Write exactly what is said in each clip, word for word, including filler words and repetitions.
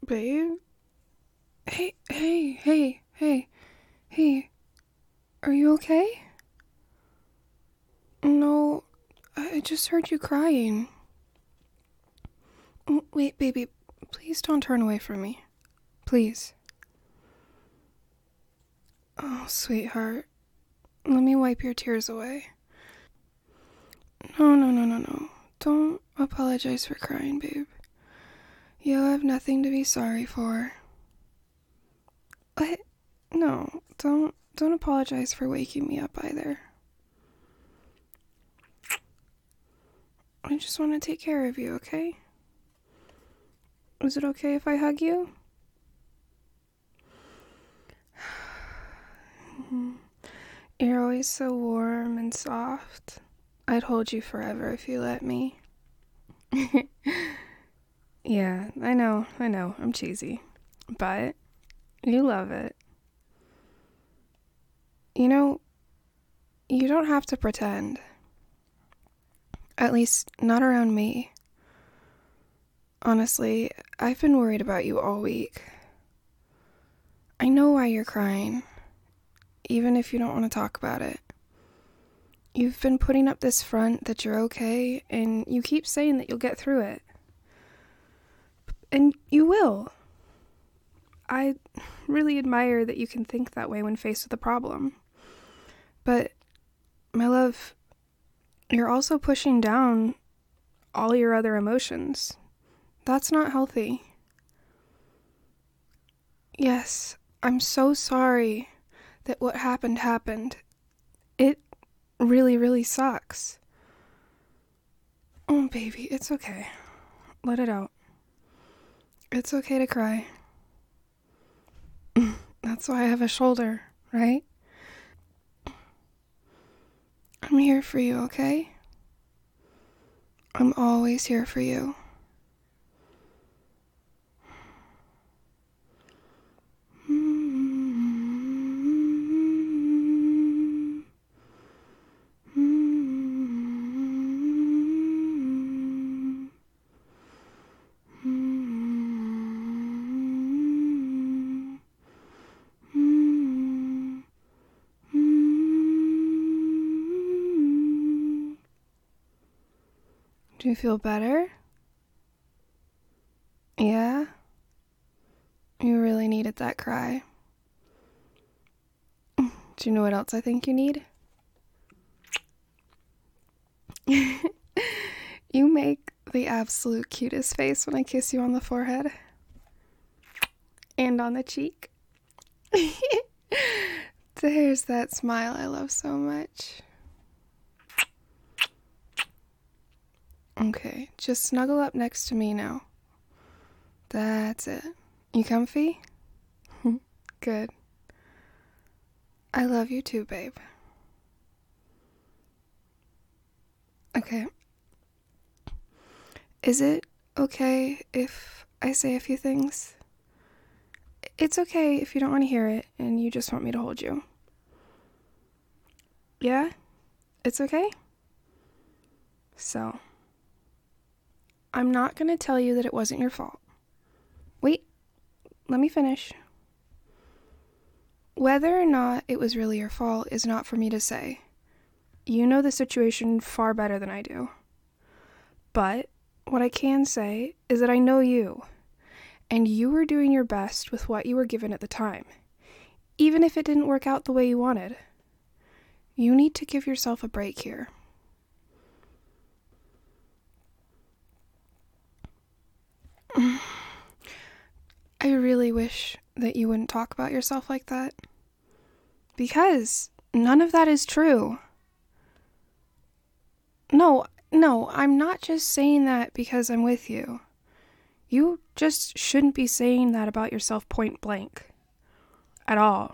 Babe? Hey, hey, hey, hey, hey. Are you okay? No, I just heard you crying. Wait, baby, please don't turn away from me. Please. Oh, sweetheart. Let me wipe your tears away. No, no, no, no, no. Don't apologize for crying, babe. You have nothing to be sorry for. What? No, don't don't apologize for waking me up either. I just want to take care of you, okay? Is it okay if I hug you? You're always so warm and soft. I'd hold you forever if you let me. Yeah, I know, I know, I'm cheesy. But you love it. You know, you don't have to pretend. At least, not around me. Honestly, I've been worried about you all week. I know why you're crying, even if you don't want to talk about it. You've been putting up this front that you're okay, and you keep saying that you'll get through it. And you will. I really admire that you can think that way when faced with a problem. But, my love, you're also pushing down all your other emotions. That's not healthy. Yes, I'm so sorry that what happened happened. It really, really sucks. Oh, baby, it's okay. Let it out. It's okay to cry. That's why I have a shoulder, right? I'm here for you, okay? I'm always here for you. Do you feel better? Yeah? You really needed that cry. Do you know what else I think you need? You make the absolute cutest face when I kiss you on the forehead. And on the cheek. There's that smile I love so much. Okay, just snuggle up next to me now. That's it. You comfy? Good. I love you too, babe. Okay. Is it okay if I say a few things? It's okay if you don't want to hear it and you just want me to hold you. Yeah? It's okay? So, I'm not going to tell you that it wasn't your fault. Wait, let me finish. Whether or not it was really your fault is not for me to say. You know the situation far better than I do. But what I can say is that I know you, and you were doing your best with what you were given at the time, even if it didn't work out the way you wanted. You need to give yourself a break here. I really wish that you wouldn't talk about yourself like that. Because none of that is true. No, no, I'm not just saying that because I'm with you. You just shouldn't be saying that about yourself point blank. At all.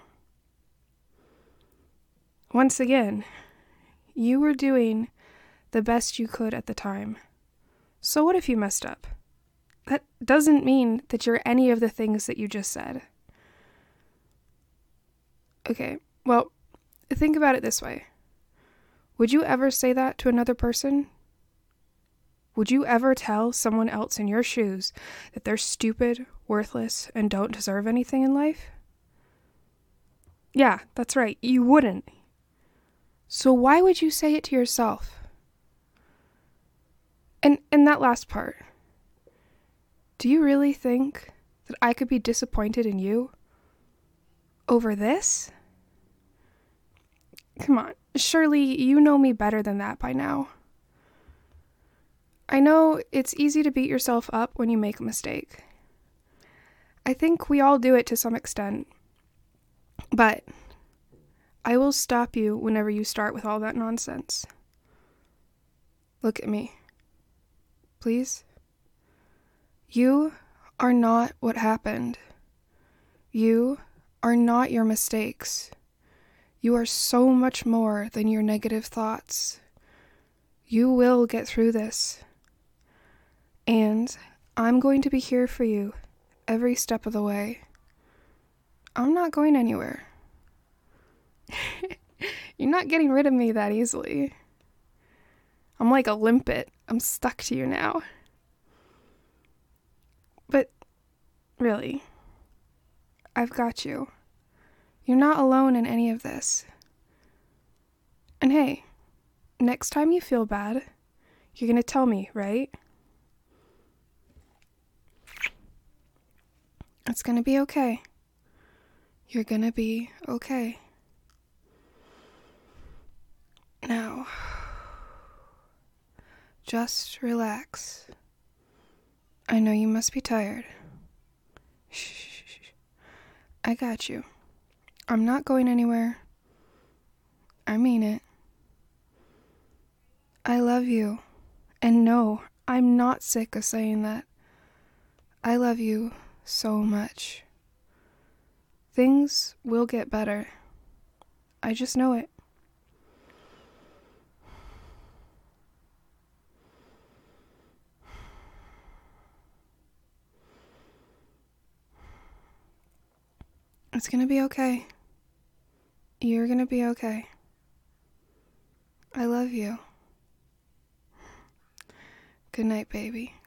Once again, you were doing the best you could at the time. So what if you messed up? That doesn't mean that you're any of the things that you just said. Okay, well, think about it this way. Would you ever say that to another person? Would you ever tell someone else in your shoes that they're stupid worthless, and don't deserve anything in life? Yeah, that's right, you wouldn't. So why would you say it to yourself? And and that last part. Do you really think that I could be disappointed in you over this? Come on, surely you know me better than that by now. I know it's easy to beat yourself up when you make a mistake. I think we all do it to some extent. But I will stop you whenever you start with all that nonsense. Look at me. Please? You are not what happened. You are not your mistakes. You are so much more than your negative thoughts. You will get through this. And I'm going to be here for you every step of the way. I'm not going anywhere. You're not getting rid of me that easily. I'm like a limpet. I'm stuck to you now. But really, I've got you. You're not alone in any of this. And hey, next time you feel bad, you're gonna tell me, right? It's gonna be okay. You're gonna be okay. Now, just relax. I know you must be tired. Shh. I got you. I'm not going anywhere. I mean it. I love you. And no, I'm not sick of saying that. I love you so much. Things will get better. I just know it. It's gonna be okay. You're gonna be okay. I love you. Good night, baby.